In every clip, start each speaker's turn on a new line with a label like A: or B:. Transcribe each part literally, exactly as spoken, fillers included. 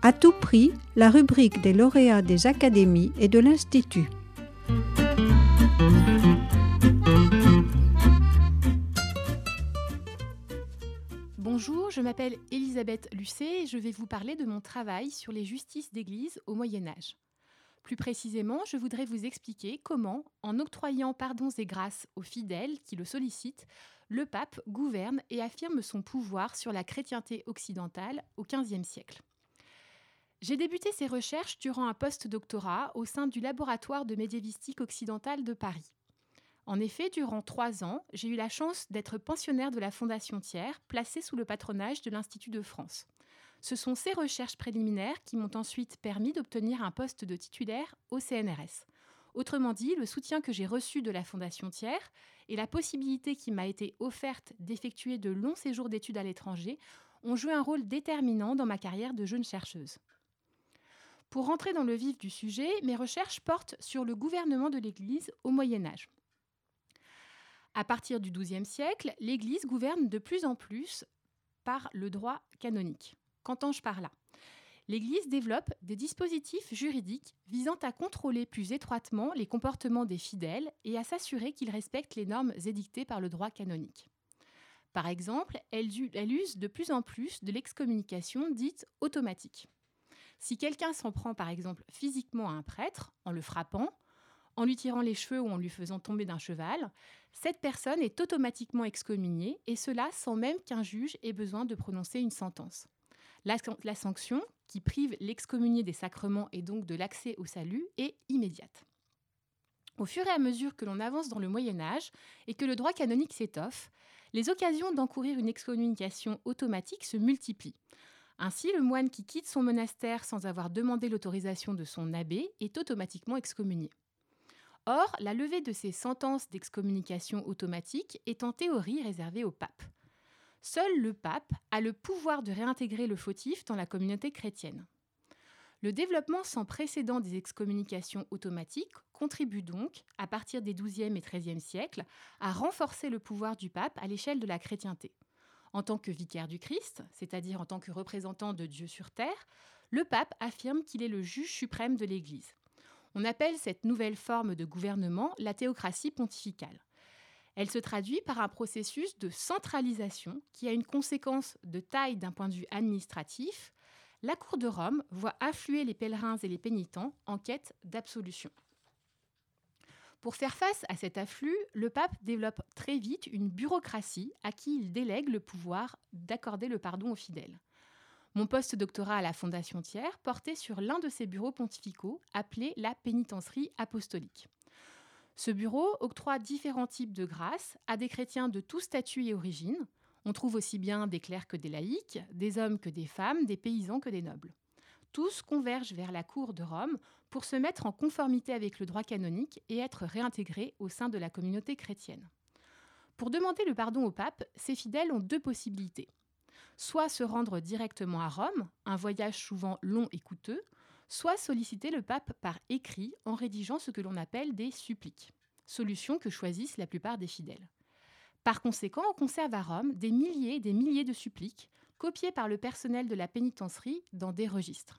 A: À tout prix, la rubrique des lauréats des académies et de l'Institut.
B: Bonjour, je m'appelle Elisabeth Lucet et je vais vous parler de mon travail sur les justices d'église au Moyen-Âge. Plus précisément, je voudrais vous expliquer comment, en octroyant pardons et grâces aux fidèles qui le sollicitent, le pape gouverne et affirme son pouvoir sur la chrétienté occidentale au quinzième siècle. J'ai débuté ces recherches durant un post-doctorat au sein du laboratoire de médiévistique occidentale de Paris. En effet, durant trois ans, j'ai eu la chance d'être pensionnaire de la Fondation Thiers, placée sous le patronage de l'Institut de France. Ce sont ces recherches préliminaires qui m'ont ensuite permis d'obtenir un poste de titulaire au C N R S. Autrement dit, le soutien que j'ai reçu de la Fondation Thiers et la possibilité qui m'a été offerte d'effectuer de longs séjours d'études à l'étranger ont joué un rôle déterminant dans ma carrière de jeune chercheuse. Pour rentrer dans le vif du sujet, mes recherches portent sur le gouvernement de l'Église au Moyen-Âge. À partir du douzième siècle, l'Église gouverne de plus en plus par le droit canonique. Qu'entends-je par là ? L'Église développe des dispositifs juridiques visant à contrôler plus étroitement les comportements des fidèles et à s'assurer qu'ils respectent les normes édictées par le droit canonique. Par exemple, elle, elle use de plus en plus de l'excommunication dite automatique. Si quelqu'un s'en prend par exemple physiquement à un prêtre, en le frappant, en lui tirant les cheveux ou en lui faisant tomber d'un cheval, cette personne est automatiquement excommuniée et cela sans même qu'un juge ait besoin de prononcer une sentence. La, la sanction, qui prive l'excommunié des sacrements et donc de l'accès au salut, est immédiate. Au fur et à mesure que l'on avance dans le Moyen-Âge et que le droit canonique s'étoffe, les occasions d'encourir une excommunication automatique se multiplient. Ainsi, le moine qui quitte son monastère sans avoir demandé l'autorisation de son abbé est automatiquement excommunié. Or, la levée de ces sentences d'excommunication automatique est en théorie réservée au pape. Seul le pape a le pouvoir de réintégrer le fautif dans la communauté chrétienne. Le développement sans précédent des excommunications automatiques contribue donc, à partir des douzième et treizième siècles, à renforcer le pouvoir du pape à l'échelle de la chrétienté. En tant que vicaire du Christ, c'est-à-dire en tant que représentant de Dieu sur terre, le pape affirme qu'il est le juge suprême de l'Église. On appelle cette nouvelle forme de gouvernement la théocratie pontificale. Elle se traduit par un processus de centralisation qui a une conséquence de taille d'un point de vue administratif. La Cour de Rome voit affluer les pèlerins et les pénitents en quête d'absolution. Pour faire face à cet afflux, le pape développe très vite une bureaucratie à qui il délègue le pouvoir d'accorder le pardon aux fidèles. Mon post-doctorat à la Fondation Thiers portait sur l'un de ces bureaux pontificaux, appelé la pénitencerie apostolique. Ce bureau octroie différents types de grâces à des chrétiens de tout statut et origine. On trouve aussi bien des clercs que des laïcs, des hommes que des femmes, des paysans que des nobles. Tous convergent vers la cour de Rome pour se mettre en conformité avec le droit canonique et être réintégrés au sein de la communauté chrétienne. Pour demander le pardon au pape, ces fidèles ont deux possibilités. Soit se rendre directement à Rome, un voyage souvent long et coûteux, soit solliciter le pape par écrit en rédigeant ce que l'on appelle des suppliques, solution que choisissent la plupart des fidèles. Par conséquent, on conserve à Rome des milliers et des milliers de suppliques, copiées par le personnel de la pénitencerie dans des registres.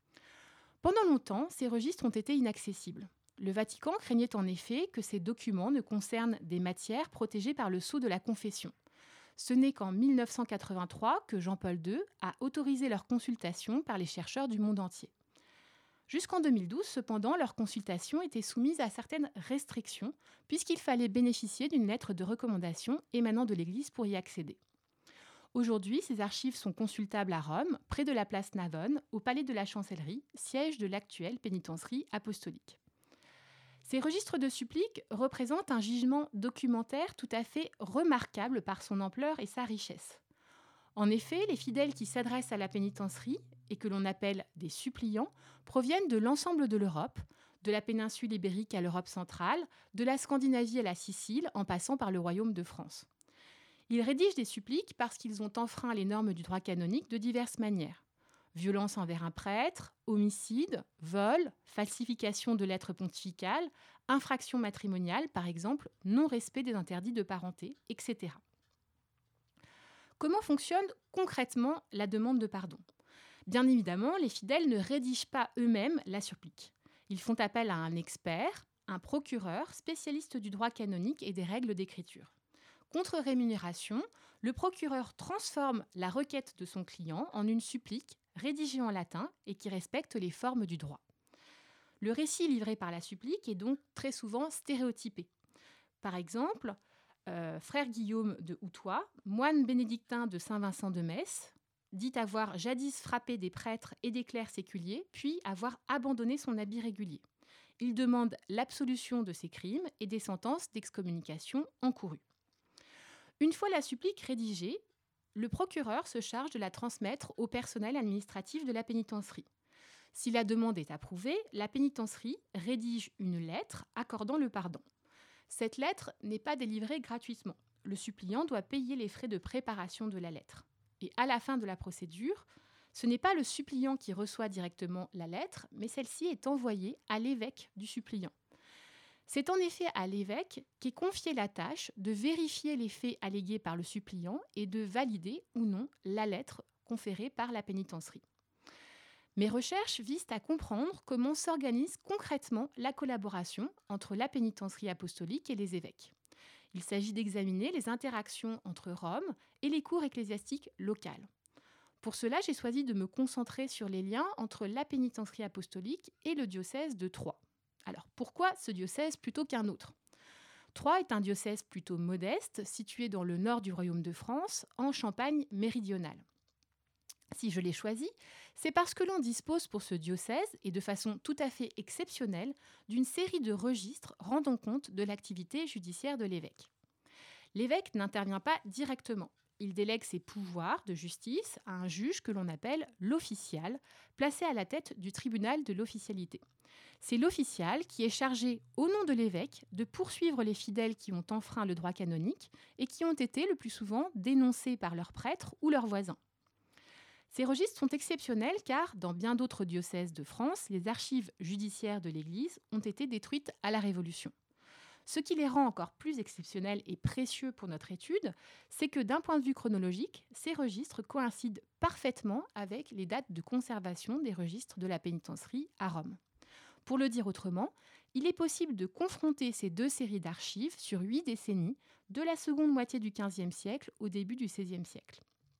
B: Pendant longtemps, ces registres ont été inaccessibles. Le Vatican craignait en effet que ces documents ne concernent des matières protégées par le sceau de la confession. Ce n'est qu'en mille neuf cent quatre-vingt-trois que Jean-Paul deux a autorisé leur consultation par les chercheurs du monde entier. Jusqu'en deux mille douze, cependant, leur consultation était soumise à certaines restrictions, puisqu'il fallait bénéficier d'une lettre de recommandation émanant de l'Église pour y accéder. Aujourd'hui, ces archives sont consultables à Rome, près de la place Navone, au palais de la Chancellerie, siège de l'actuelle pénitencerie apostolique. Ces registres de suppliques représentent un gisement documentaire tout à fait remarquable par son ampleur et sa richesse. En effet, les fidèles qui s'adressent à la pénitencerie, et que l'on appelle des suppliants, proviennent de l'ensemble de l'Europe, de la péninsule ibérique à l'Europe centrale, de la Scandinavie à la Sicile, en passant par le Royaume de France. Ils rédigent des suppliques parce qu'ils ont enfreint les normes du droit canonique de diverses manières. Violence envers un prêtre, homicide, vol, falsification de lettres pontificales, infraction matrimoniale, par exemple, non-respect des interdits de parenté, et cetera. Comment fonctionne concrètement la demande de pardon ? Bien évidemment, les fidèles ne rédigent pas eux-mêmes la supplique. Ils font appel à un expert, un procureur, spécialiste du droit canonique et des règles d'écriture. Contre rémunération, le procureur transforme la requête de son client en une supplique rédigée en latin et qui respecte les formes du droit. Le récit livré par la supplique est donc très souvent stéréotypé. Par exemple, euh, frère Guillaume de Houtois, moine bénédictin de Saint-Vincent de Metz, dit avoir jadis frappé des prêtres et des clercs séculiers, puis avoir abandonné son habit régulier. Il demande l'absolution de ses crimes et des sentences d'excommunication encourues. Une fois la supplique rédigée, le procureur se charge de la transmettre au personnel administratif de la pénitencerie. Si la demande est approuvée, la pénitencerie rédige une lettre accordant le pardon. Cette lettre n'est pas délivrée gratuitement. Le suppliant doit payer les frais de préparation de la lettre. Et à la fin de la procédure, ce n'est pas le suppliant qui reçoit directement la lettre, mais celle-ci est envoyée à l'évêque du suppliant. C'est en effet à l'évêque qu'est confiée la tâche de vérifier les faits allégués par le suppliant et de valider ou non la lettre conférée par la pénitencerie. Mes recherches visent à comprendre comment s'organise concrètement la collaboration entre la pénitencerie apostolique et les évêques. Il s'agit d'examiner les interactions entre Rome et les cours ecclésiastiques locales. Pour cela, j'ai choisi de me concentrer sur les liens entre la pénitencerie apostolique et le diocèse de Troyes. Alors, pourquoi ce diocèse plutôt qu'un autre ? Troyes est un diocèse plutôt modeste, situé dans le nord du royaume de France, en Champagne méridionale. Si je l'ai choisi, c'est parce que l'on dispose pour ce diocèse, et de façon tout à fait exceptionnelle, d'une série de registres rendant compte de l'activité judiciaire de l'évêque. L'évêque n'intervient pas directement. Il délègue ses pouvoirs de justice à un juge que l'on appelle l'official, placé à la tête du tribunal de l'officialité. C'est l'official qui est chargé, au nom de l'évêque, de poursuivre les fidèles qui ont enfreint le droit canonique et qui ont été le plus souvent dénoncés par leurs prêtres ou leurs voisins. Ces registres sont exceptionnels car, dans bien d'autres diocèses de France, les archives judiciaires de l'Église ont été détruites à la Révolution. Ce qui les rend encore plus exceptionnels et précieux pour notre étude, c'est que d'un point de vue chronologique, ces registres coïncident parfaitement avec les dates de conservation des registres de la pénitencerie à Rome. Pour le dire autrement, il est possible de confronter ces deux séries d'archives sur huit décennies, de la seconde moitié du quinzième siècle au début du seizième siècle.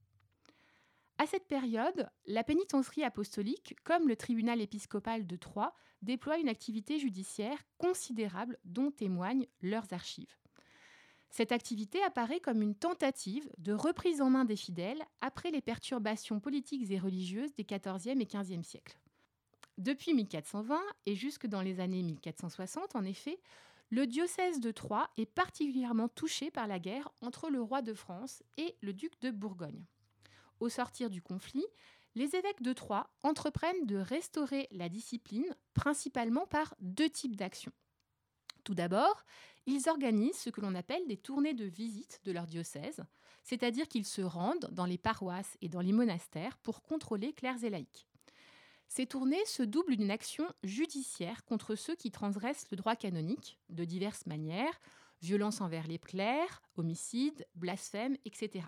B: À cette période, la pénitencerie apostolique, comme le tribunal épiscopal de Troyes, déploie une activité judiciaire considérable dont témoignent leurs archives. Cette activité apparaît comme une tentative de reprise en main des fidèles après les perturbations politiques et religieuses des quatorzième et quinzième siècles. Depuis mille quatre cent vingt et jusque dans les années mille quatre cent soixante, en effet, le diocèse de Troyes est particulièrement touché par la guerre entre le roi de France et le duc de Bourgogne. Au sortir du conflit, les évêques de Troyes entreprennent de restaurer la discipline, principalement par deux types d'actions. Tout d'abord, ils organisent ce que l'on appelle des tournées de visite de leur diocèse, c'est-à-dire qu'ils se rendent dans les paroisses et dans les monastères pour contrôler clercs et laïcs. Ces tournées se doublent d'une action judiciaire contre ceux qui transgressent le droit canonique de diverses manières, violence envers les clercs, homicides, blasphèmes, et cetera.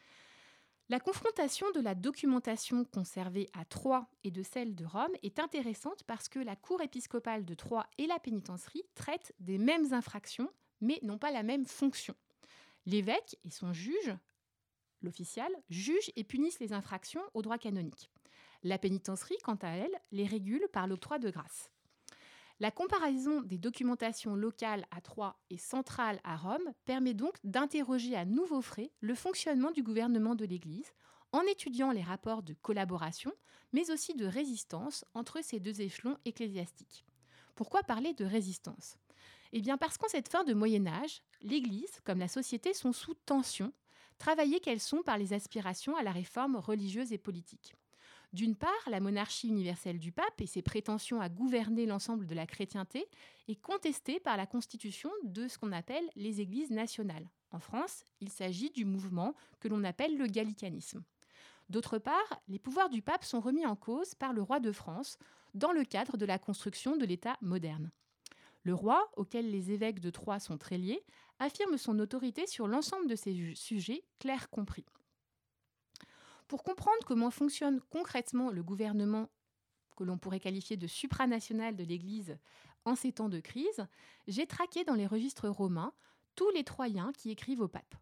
B: La confrontation de la documentation conservée à Troyes et de celle de Rome est intéressante parce que la cour épiscopale de Troyes et la pénitencerie traitent des mêmes infractions, mais n'ont pas la même fonction. L'évêque et son juge, l'official, jugent et punissent les infractions au droit canonique. La pénitencerie, quant à elle, les régule par l'octroi de grâce. La comparaison des documentations locales à Troyes et centrales à Rome permet donc d'interroger à nouveau frais le fonctionnement du gouvernement de l'Église en étudiant les rapports de collaboration, mais aussi de résistance entre ces deux échelons ecclésiastiques. Pourquoi parler de résistance ? Eh bien parce qu'en cette fin de Moyen-Âge, l'Église, comme la société, sont sous tension, travaillées qu'elles sont par les aspirations à la réforme religieuse et politique. D'une part, la monarchie universelle du pape et ses prétentions à gouverner l'ensemble de la chrétienté est contestée par la constitution de ce qu'on appelle les églises nationales. En France, il s'agit du mouvement que l'on appelle le gallicanisme. D'autre part, les pouvoirs du pape sont remis en cause par le roi de France dans le cadre de la construction de l'État moderne. Le roi, auquel les évêques de Troyes sont très liés, affirme son autorité sur l'ensemble de ces sujets, clercs compris. Pour comprendre comment fonctionne concrètement le gouvernement que l'on pourrait qualifier de supranational de l'Église en ces temps de crise, j'ai traqué dans les registres romains tous les Troyens qui écrivent au pape.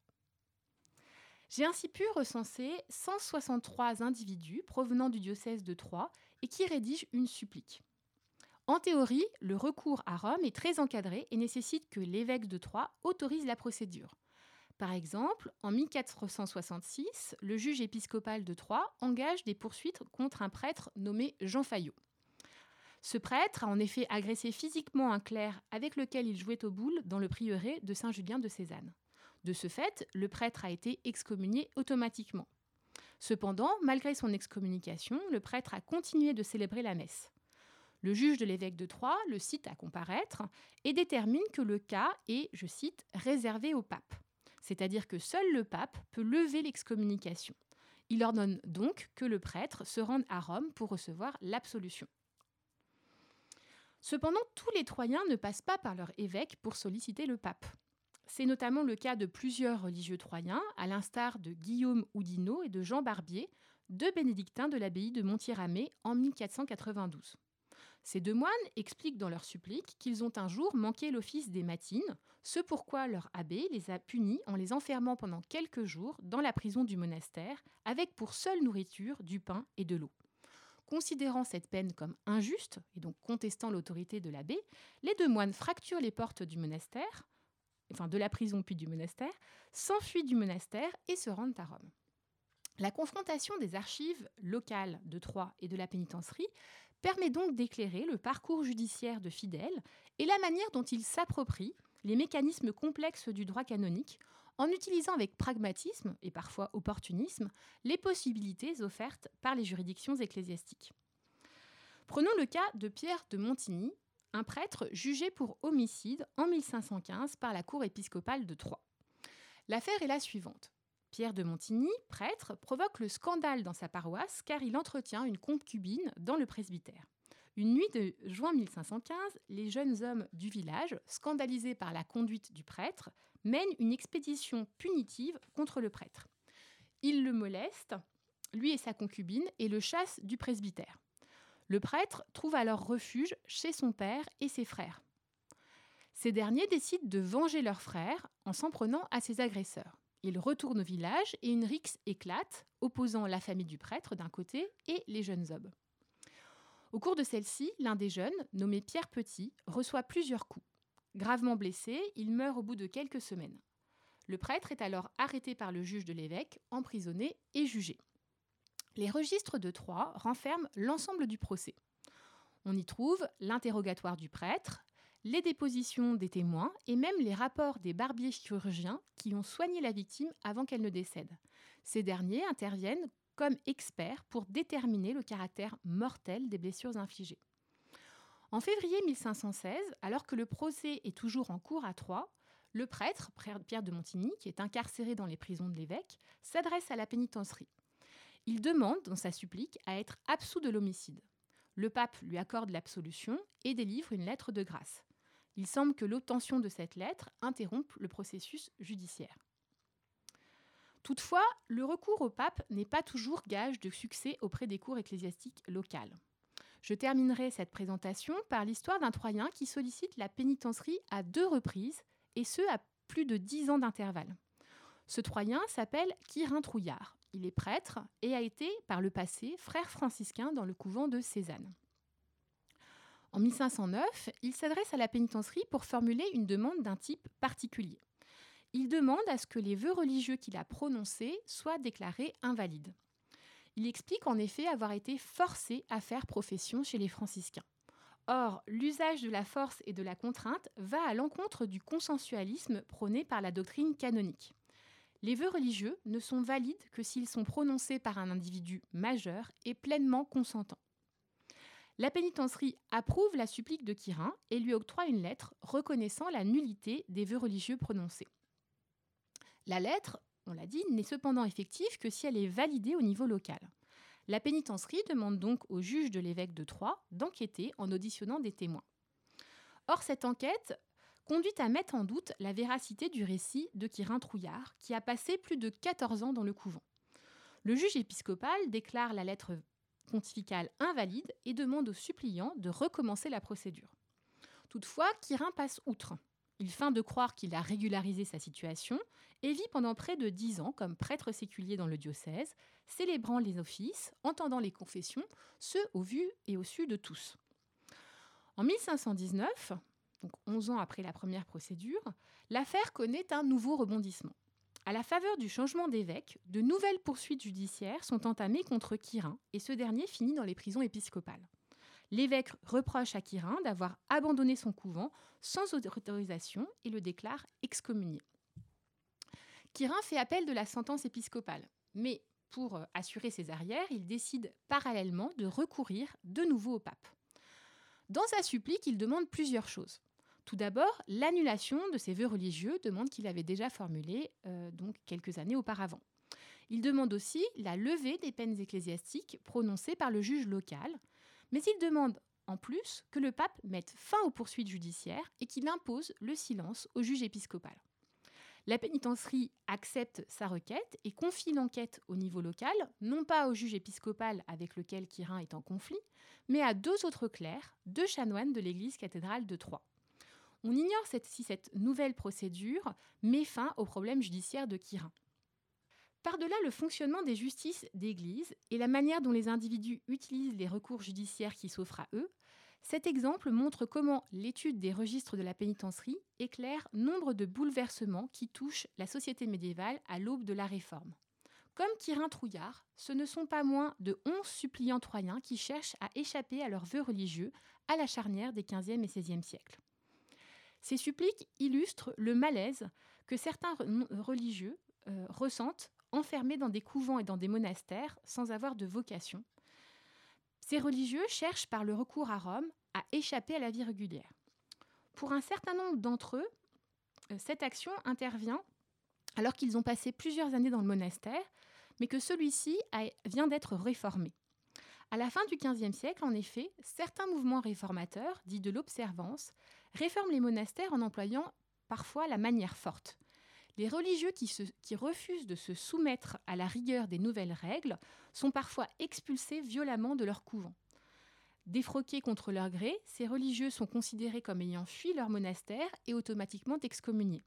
B: J'ai ainsi pu recenser cent soixante-trois individus provenant du diocèse de Troyes et qui rédigent une supplique. En théorie, le recours à Rome est très encadré et nécessite que l'évêque de Troyes autorise la procédure. Par exemple, en mille quatre cent soixante-six, le juge épiscopal de Troyes engage des poursuites contre un prêtre nommé Jean Fayot. Ce prêtre a en effet agressé physiquement un clerc avec lequel il jouait aux boules dans le prieuré de Saint-Julien de Cézanne. De ce fait, le prêtre a été excommunié automatiquement. Cependant, malgré son excommunication, le prêtre a continué de célébrer la messe. Le juge de l'évêque de Troyes le cite à comparaître et détermine que le cas est, je cite, « réservé au pape », c'est-à-dire que seul le pape peut lever l'excommunication. Il ordonne donc que le prêtre se rende à Rome pour recevoir l'absolution. Cependant, tous les Troyens ne passent pas par leur évêque pour solliciter le pape. C'est notamment le cas de plusieurs religieux troyens, à l'instar de Guillaume Oudinot et de Jean Barbier, deux bénédictins de l'abbaye de Montier-Ramée en mille quatre cent quatre-vingt-douze. Ces deux moines expliquent dans leur supplique qu'ils ont un jour manqué l'office des matines, ce pourquoi leur abbé les a punis en les enfermant pendant quelques jours dans la prison du monastère, avec pour seule nourriture du pain et de l'eau. Considérant cette peine comme injuste, et donc contestant l'autorité de l'abbé, les deux moines fracturent les portes du monastère, enfin de la prison puis du monastère, s'enfuient du monastère et se rendent à Rome. La confrontation des archives locales de Troyes et de la pénitencerie permet donc d'éclairer le parcours judiciaire de fidèles et la manière dont ils s'approprient les mécanismes complexes du droit canonique en utilisant avec pragmatisme et parfois opportunisme les possibilités offertes par les juridictions ecclésiastiques. Prenons le cas de Pierre de Montigny, un prêtre jugé pour homicide en mille cinq cent quinze par la cour épiscopale de Troyes. L'affaire est la suivante. Pierre de Montigny, prêtre, provoque le scandale dans sa paroisse car il entretient une concubine dans le presbytère. Une nuit de juin mille cinq cent quinze, les jeunes hommes du village, scandalisés par la conduite du prêtre, mènent une expédition punitive contre le prêtre. Ils le molestent, lui et sa concubine, et le chassent du presbytère. Le prêtre trouve alors refuge chez son père et ses frères. Ces derniers décident de venger leur frère en s'en prenant à ses agresseurs. Ils retournent au village et une rixe éclate, opposant la famille du prêtre d'un côté et les jeunes hommes. Au cours de celle-ci, l'un des jeunes, nommé Pierre Petit, reçoit plusieurs coups. Gravement blessé, il meurt au bout de quelques semaines. Le prêtre est alors arrêté par le juge de l'évêque, emprisonné et jugé. Les registres de Troyes renferment l'ensemble du procès. On y trouve l'interrogatoire du prêtre, les dépositions des témoins et même les rapports des barbiers chirurgiens qui ont soigné la victime avant qu'elle ne décède. Ces derniers interviennent comme experts pour déterminer le caractère mortel des blessures infligées. En février mille cinq cent seize, alors que le procès est toujours en cours à Troyes, le prêtre, Pierre de Montigny, qui est incarcéré dans les prisons de l'évêque, s'adresse à la pénitencerie. Il demande, dans sa supplique, à être absous de l'homicide. Le pape lui accorde l'absolution et délivre une lettre de grâce. Il semble que l'obtention de cette lettre interrompe le processus judiciaire. Toutefois, le recours au pape n'est pas toujours gage de succès auprès des cours ecclésiastiques locales. Je terminerai cette présentation par l'histoire d'un Troyen qui sollicite la pénitencerie à deux reprises, et ce à plus de dix ans d'intervalle. Ce Troyen s'appelle Quirin Trouillard. Il est prêtre et a été, par le passé, frère franciscain dans le couvent de Cézanne. En mille cinq cent neuf, il s'adresse à la pénitencerie pour formuler une demande d'un type particulier. Il demande à ce que les vœux religieux qu'il a prononcés soient déclarés invalides. Il explique en effet avoir été forcé à faire profession chez les franciscains. Or, l'usage de la force et de la contrainte va à l'encontre du consensualisme prôné par la doctrine canonique. Les vœux religieux ne sont valides que s'ils sont prononcés par un individu majeur et pleinement consentant. La pénitencerie approuve la supplique de Quirin et lui octroie une lettre reconnaissant la nullité des vœux religieux prononcés. La lettre, on l'a dit, n'est cependant effective que si elle est validée au niveau local. La pénitencerie demande donc au juge de l'évêque de Troyes d'enquêter en auditionnant des témoins. Or, cette enquête conduit à mettre en doute la véracité du récit de Quirin Trouillard, qui a passé plus de quatorze ans dans le couvent. Le juge épiscopal déclare la lettre pontificale invalide et demande au suppliant de recommencer la procédure. Toutefois, Quirin passe outre. Il feint de croire qu'il a régularisé sa situation et vit pendant près de dix ans comme prêtre séculier dans le diocèse, célébrant les offices, entendant les confessions, ce au vu et au su de tous. En mille cinq cent dix-neuf, donc onze ans après la première procédure, l'affaire connaît un nouveau rebondissement. À la faveur du changement d'évêque, de nouvelles poursuites judiciaires sont entamées contre Quirin et ce dernier finit dans les prisons épiscopales. L'évêque reproche à Quirin d'avoir abandonné son couvent sans autorisation et le déclare excommunié. Quirin fait appel de la sentence épiscopale, mais pour assurer ses arrières, il décide parallèlement de recourir de nouveau au pape. Dans sa supplique, il demande plusieurs choses. Tout d'abord, l'annulation de ses vœux religieux, demande qu'il avait déjà formulée euh, donc quelques années auparavant. Il demande aussi la levée des peines ecclésiastiques prononcées par le juge local, mais il demande en plus que le pape mette fin aux poursuites judiciaires et qu'il impose le silence au juge épiscopal. La pénitencerie accepte sa requête et confie l'enquête au niveau local, non pas au juge épiscopal avec lequel Quirin est en conflit, mais à deux autres clercs, deux chanoines de l'église cathédrale de Troyes. On ignore si cette nouvelle procédure met fin au problème judiciaire de Quirin. Par-delà le fonctionnement des justices d'église et la manière dont les individus utilisent les recours judiciaires qui s'offrent à eux, cet exemple montre comment l'étude des registres de la pénitencerie éclaire nombre de bouleversements qui touchent la société médiévale à l'aube de la Réforme. Comme Quirin Trouillard, ce ne sont pas moins de onze suppliants troyens qui cherchent à échapper à leurs vœux religieux à la charnière des quinzième et seizième siècles. Ces suppliques illustrent le malaise que certains religieux euh, ressentent enfermés dans des couvents et dans des monastères sans avoir de vocation. Ces religieux cherchent par le recours à Rome à échapper à la vie régulière. Pour un certain nombre d'entre eux, cette action intervient alors qu'ils ont passé plusieurs années dans le monastère, mais que celui-ci a, vient d'être réformé. À la fin du quinzième siècle, en effet, certains mouvements réformateurs, dits de l'observance, réforment les monastères en employant parfois la manière forte. Les religieux qui, se, qui refusent de se soumettre à la rigueur des nouvelles règles sont parfois expulsés violemment de leur couvent. Défroqués contre leur gré, ces religieux sont considérés comme ayant fui leur monastère et automatiquement excommuniés.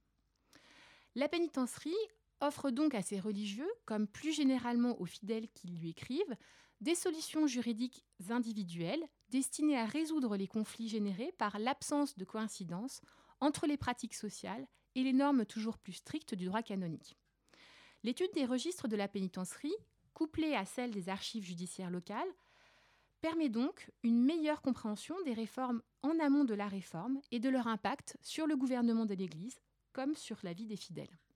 B: La pénitencerie offre donc à ces religieux, comme plus généralement aux fidèles qui lui écrivent, des solutions juridiques individuelles destinées à résoudre les conflits générés par l'absence de coïncidence entre les pratiques sociales et les normes toujours plus strictes du droit canonique. L'étude des registres de la pénitencerie, couplée à celle des archives judiciaires locales, permet donc une meilleure compréhension des réformes en amont de la réforme et de leur impact sur le gouvernement de l'Église comme sur la vie des fidèles.